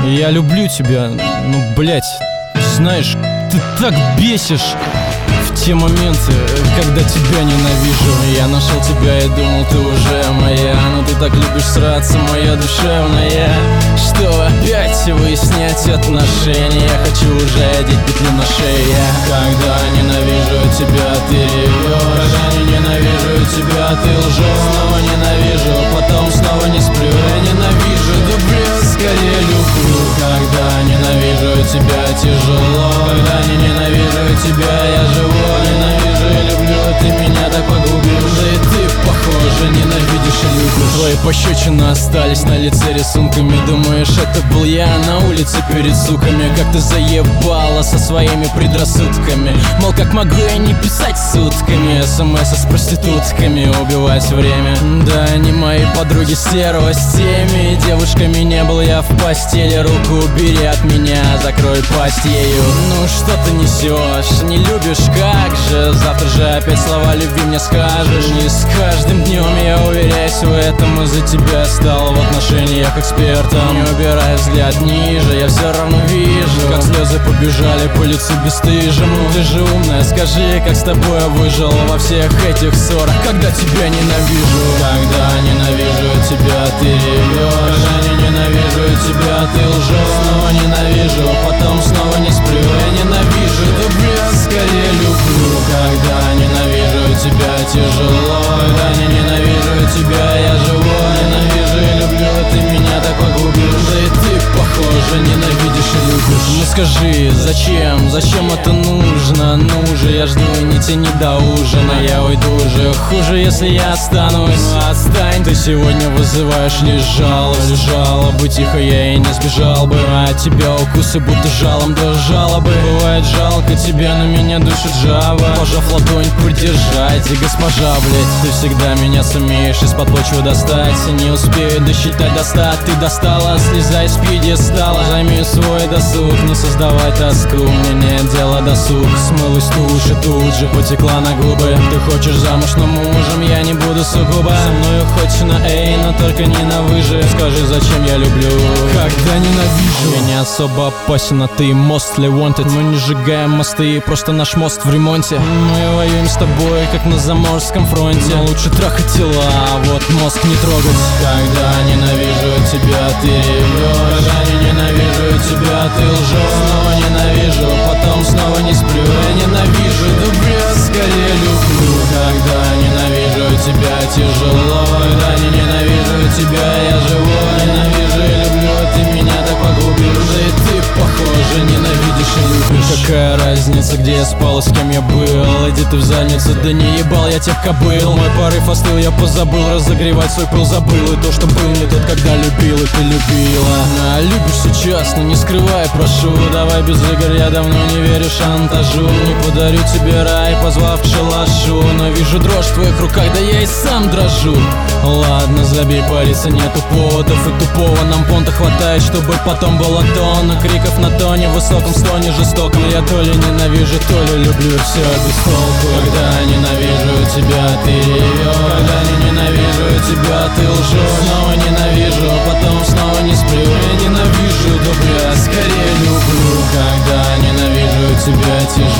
Я люблю тебя, ну, блять, знаешь, ты так бесишь в те моменты, когда тебя ненавижу. Я нашел тебя и думал, ты уже моя, но ты так любишь сраться, моя душевная. Что опять выяснять отношения? Я хочу уже одеть петлю на шее. Когда ненавижу тебя, ты ревешь. Когда не ненавижу тебя, ты лжешь. Снова ненавижу, потом снова не сплю. Я ненавижу, да блин, скорее люблю. Когда ненавижу тебя, тяжело. Когда не ненавижу тебя, я живу. Ненавижу и люблю, ты меня так погубил. Да и ты, похоже, ненавидишь и любишь. Твои пощечины остались на лице рисунками. Думаешь, это был я на улице перед суками? Как ты заебала со своими предрассудками. Мол, как могу я не писать сутками смс с проститутками, убивать время. Да, они мои подруги стерва с теми девушками. Не был я в постели, руку убери от меня, закрой пасть ею. Ну что ты несешь, не любишь, как же? Завтра же опять слова любви мне скажешь. И с каждым днем я уверяюсь в этом. Из-за тебя стал в отношениях экспертом. Не убирай взгляд ниже, я все равно вижу, как слезы побежали по лицу бесстыжему. Ты же умная, скажи, как с тобой я выжил во всех этих ссорах, когда тебя ненавижу. Когда ненавижу тебя, ты ревешь. Когда не ненавижу тебя, ты лжешь. Снова ненавижу, потом снова не сплю. Я ненавижу, да блин, скорее люблю. Когда ненавижу тебя, тяжело. Когда не ненавижу тебя, я живу. Ненавижу и люблю, ты меня так погубил. Да и ты, похоже, ненавидишь и любишь. Ну скажи, зачем это нужно? Ну же, я жду, не тяни до ужина. Я уйду уже, хуже, если я останусь. Ну отстань, ты сегодня вызываешь лишь жалобы. Тихо, я и не сбежал бы. А от тебя укусы будто жалом до жалобы. Бывает жалко тебя, но меня душит жаба. Пожав ладонь, поддержать, и госпожа, блять, ты всегда меня сумеешь из-под почвы достать. Не успею досчитать до 100, ты достала, слезай с пьедестала. Займи свой досуг, не создавай тоску. Мне нет дела досуг, смылась тушь и тут же потекла на губы. Ты хочешь замуж, но мужем я не буду сугубо. Со мною хочешь на эй, но только не на выжи. Скажи, зачем я люблю, когда ненавижу. Я не особо опасен, а ты mostly wanted. Мы не сжигаем мосты, просто наш мост в ремонте. Мы воюем с тобой, как на Заморском фронте. Но лучше трахать тела, а вот мозг не трогать. Когда ненавижу тебя, ты ревешь. Когда не ненавижу тебя, ты лжешь. Снова ненавижу, потом снова не сплю. Я ненавижу, да блин, скорее люблю. Когда ненавижу тебя, тяжело. Когда не ненавижу тебя, я живу. Ненавижу и люблю, ты меня так погубил. Да и ты, похоже, ненавидишь и любишь. Какая разница, где я спал и с кем я был? Иди ты в задницу, да не ебал я тех кобыл. Мой порыв остыл, я позабыл разогревать свой пыл, забыл. И то, что был не тот, когда любил, и ты любила. А любишь сейчас, но не скрывай, прошу. Давай без игр, я давно не верю шантажу. Не подарю тебе рай, позвав к шалашу. Но вижу дрожь в твоих руках, да я и сам дрожу. Ладно, забей, палиться нету поводов. И тупого нам понта хватает, чтобы потом было тонна криков на тоне, высоком стоне жестоком. Я то ли ненавижу, то ли люблю, все без толку. Когда ненавижу тебя, ты ревешь. Когда не ненавижу тебя, ты лжешь. Снова ненавижу, потом снова не сплю. Я ненавижу, да бля, скорее люблю. Когда ненавижу тебя, тяжело.